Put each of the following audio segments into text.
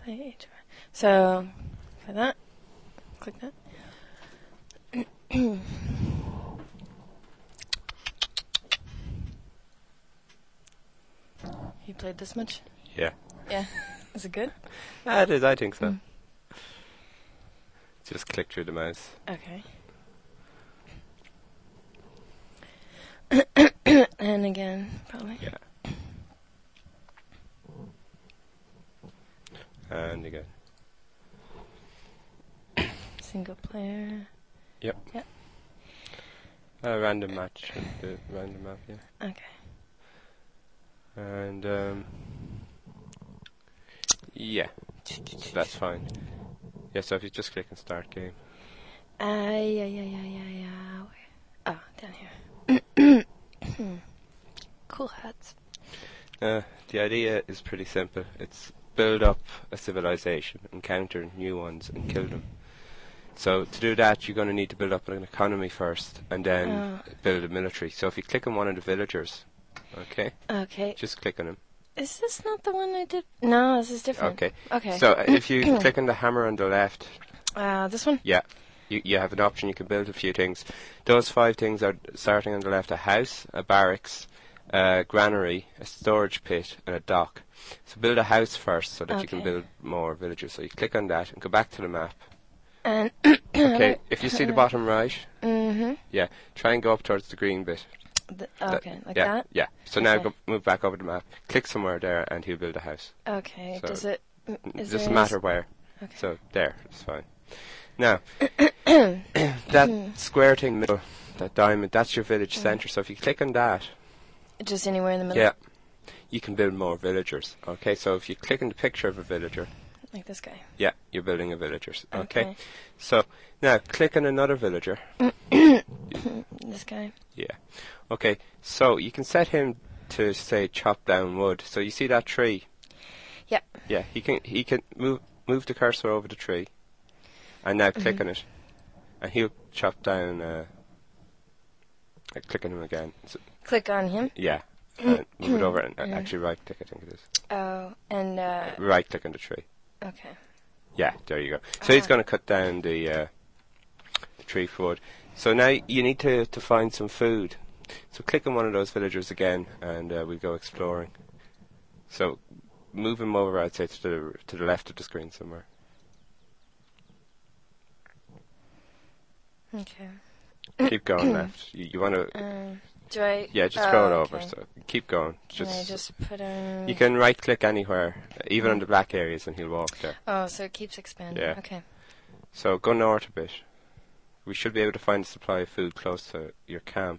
play HY. So, click that. Click that. You played this much? Yeah. Yeah. Is it good? It is, I think so. Just click through the mouse. Okay. And again, probably. Yeah. And again. Single player. Yep. Yep. Random match with the random map, yeah. Okay. And, yeah. That's fine. Yeah, so if you just click and start game. Yeah. Oh, down here. Cool hats. The idea is pretty simple. It's build up a civilization, encounter new ones, and kill them. So to do that, you're going to need to build up an economy first, and then build a military. So if you click on one of the villagers, okay, just click on him. Is this not the one I did? No, this is different. Okay. So if you click on the hammer on the left, this one? yeah, you have an option. You can build a few things. Those 5 things are starting on the left: a house, a barracks, a granary, a storage pit, and a dock. So build a house first so that you can build more villages. So you click on that and go back to the map. And okay, if you see the bottom right, yeah, try and go up towards the green bit. Like that? Yeah. So now move back over the map. Click somewhere there and he'll build a house. Okay, So does it... doesn't matter where. Okay. So there, it's fine. Now, that square thing in the middle, that diamond, that's your village centre. So if you click on that... Just anywhere in the middle? Yeah. You can build more villagers. Okay, so if you click on the picture of a villager... Like this guy? Yeah, you're building a villager. Okay. So, now, click on another villager. This guy? Yeah. Okay, so you can set him to, say, chop down wood. So you see that tree? Yep. Yeah, he can move the cursor over the tree. And now click on it. And he'll chop down... click on him again. So, click on him? Yeah. And move it over and actually right-click, I think it is. Oh, and... right-click on the tree. Okay. Yeah, there you go. So he's going to cut down the tree for wood. So now you need to find some food. So click on one of those villagers again, and we'll go exploring. So move him over, I'd say, to the left of the screen somewhere. Okay. Keep going left. You want to... do I... Yeah, just scroll over. So keep going. Can I just put in... You can right-click anywhere, even on the black areas, and he'll walk there. Oh, so it keeps expanding. Yeah. Okay. So go north a bit. We should be able to find a supply of food close to your camp.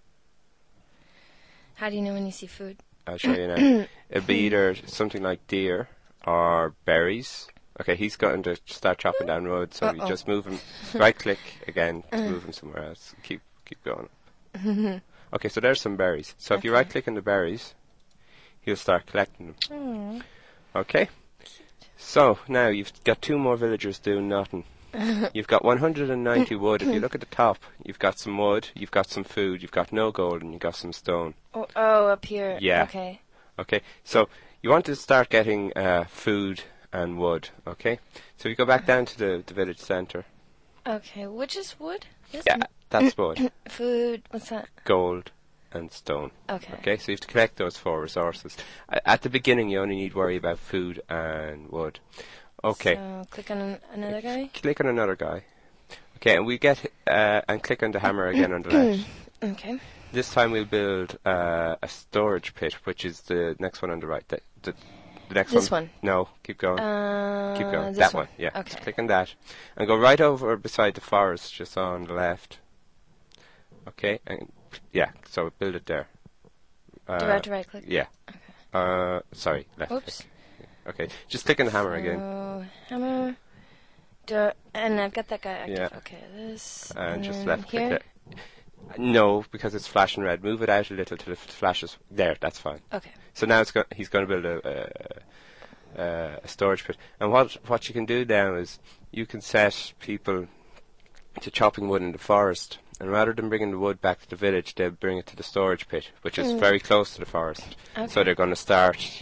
How do you know when you see food? I'll show you now. It'll be either something like deer or berries. Okay, he's going to start chopping down wood, so you just move him. Right-click again to move him somewhere else. Keep going up. Okay, so there's some berries. So if you right-click on the berries, he'll start collecting them. Okay. So now you've got 2 more villagers doing nothing. You've got 190 wood. If you look at the top, you've got some wood, you've got some food, you've got no gold, and you've got some stone. Oh, up here. Yeah. Okay. Okay, so you want to start getting food and wood, okay? So you go back down to the village centre. Okay, which is wood? Yeah, that's wood. Food, what's that? Gold and stone. Okay, so you have to collect those 4 resources. At the beginning, you only need to worry about food and wood. Okay. So click on another guy? Click on another guy. Okay, and we get, and click on the hammer again on the left. Okay. This time we'll build a storage pit, which is the next one on the right. The next this one? No, keep going. Keep going. This That one, yeah. Okay. Just click on that. And go right over beside the forest, just on the left. Okay, and yeah, so build it there. Do I have to right click? Yeah. Okay. Sorry, left. Oops. Click. Okay, just click on the hammer again. Hammer. And I've got that guy active. Yeah. Okay, this. And just left here? click it. No, because it's flashing red. Move it out a little till it flashes. There, that's fine. Okay. So now he's going to build a storage pit. And what you can do now is you can set people to chopping wood in the forest. And rather than bringing the wood back to the village, they'll bring it to the storage pit, which is very close to the forest. Okay. So they're going to start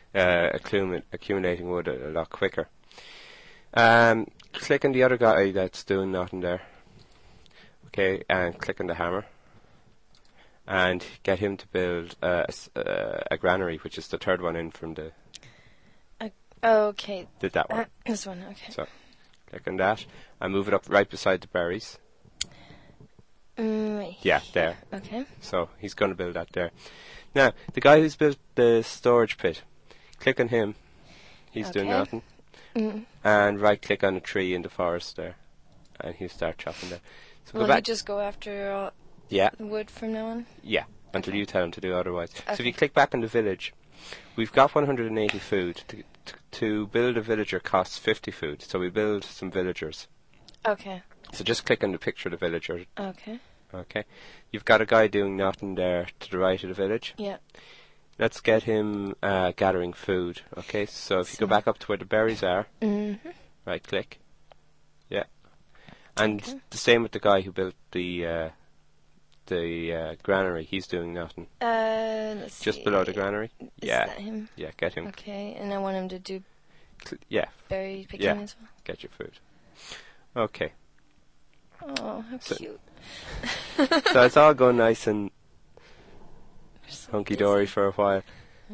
accumulating wood a lot quicker. Click on the other guy that's doing nothing there. Okay, and click on the hammer. And get him to build a granary, which is the third one in from the... Okay. Did that one. This one, okay. So, click on that, and move it up right beside the berries. Yeah, there. Okay. So, he's going to build that there. Now, the guy who's built the storage pit, click on him. He's doing nothing. And right-click on a tree in the forest there. And he'll start chopping there. So Will he just go after the wood from now on? Yeah, until you tell him to do otherwise. Okay. So if you click back on the village, we've got 180 food. To build a villager costs 50 food, so we build some villagers. Okay. So just click on the picture of the villager. Okay. Okay. You've got a guy doing nothing there to the right of the village. Yeah. Let's get him gathering food. Okay, so if you go back up to where the berries are, right click. Yeah. And the same with the guy who built the granary. He's doing nothing. Let's just see. Below the granary. Is that him? Yeah, get him. Okay, and I want him to do berry picking as well. Get your food. Okay. Oh, how cute. So it's all going nice and hunky-dory for a while.